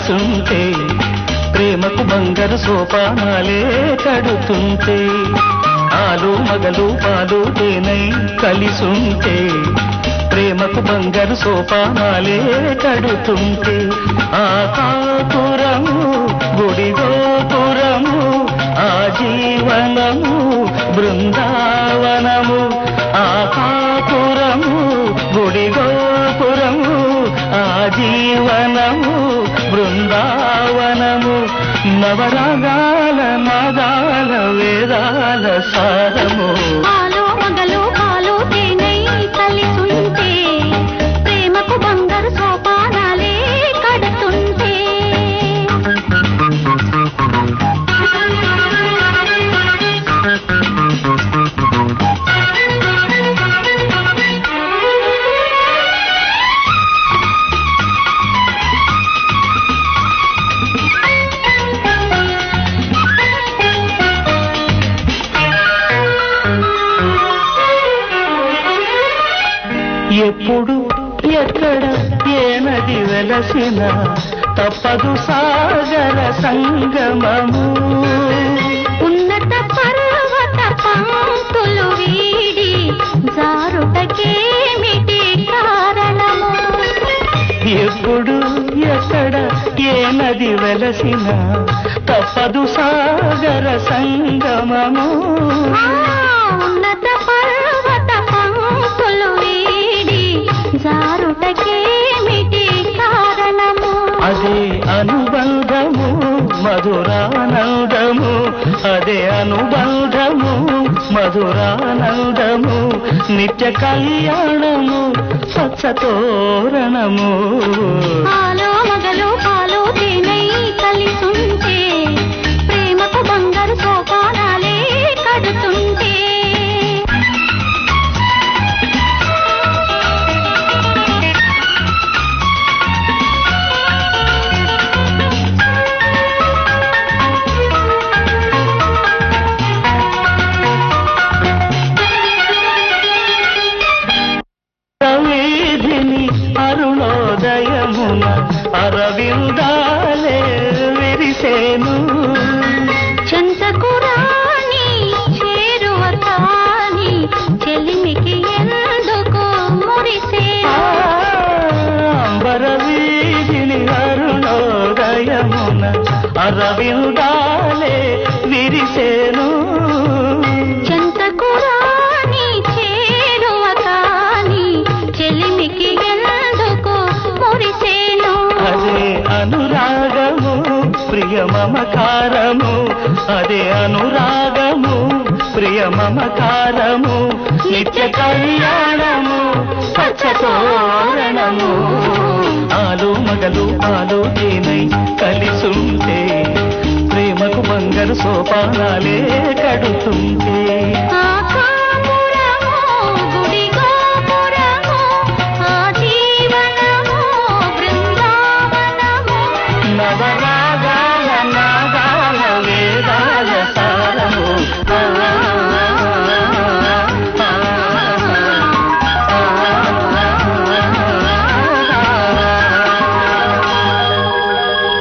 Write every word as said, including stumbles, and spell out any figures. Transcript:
కలిసుంటే ప్రేమకు బంగారు సోపానాలే కడుతుంటే ఆలు మగలు పాలు తేనై కలిసుంటే ప్రేమకు బంగారు సోపానాలే కడుతుంటే ఆ కాపురము గుడి గోపురము ఆ జీవనము బృందావనము ఆ కాపురము గుడి గోపురము ఆ జీవనము బృందావనము నవరాగాల నాదాల వేదాల సారము ఆలో మగలు పాలు తేనై కలిసుంటే ప్రేమకు బంగారు సోపానాలే కడుతుంటే ఎప్పుడు ఎక్కడ ఏ నది వెలసిన తప్పదు సాగర సంగమము ఉన్నత పర్వత పంక్తులు వీడి జారుటకేమిటి కారణము ఎప్పుడు ఎక్కడ ఏ నది వెలసిన తప్పదు సాగర సంగమము ఉన్నత పర్వత పంక్తులు వీడి జారుటకేమిటి కారణము అదే అనుబంధము మధురానందము అదే అనుబంధము మధురానందము నిత్య కళ్యాణము సత్సతోరణము ఆలో మగలు పాలు తేనై కలిసుంటే ప్రేమకు బంగారు సోపానాలే కడుతుంటే అరుణోదయమున అరవిందాలే విరిసేను చెంతకురాని చేరువ కాని చెలిమికి ఎందుకు మురిసే అంబర వీధిని అరుణోదయమున అరవిందాలే విరిసేను చెంతకురాని చేరువ కాని చెలిమికి ఎందుకు మురిసేను అదే అనురాగము ప్రియ మమకారము అదే అనురాగము ప్రియ మమకారము నిత్య కళ్యాణము సత్సతోరణము ఆలు మగలు పాలు తేనై కలిసుంటే ప్రేమకు బంగారు సోపానాలే కడుతుంటే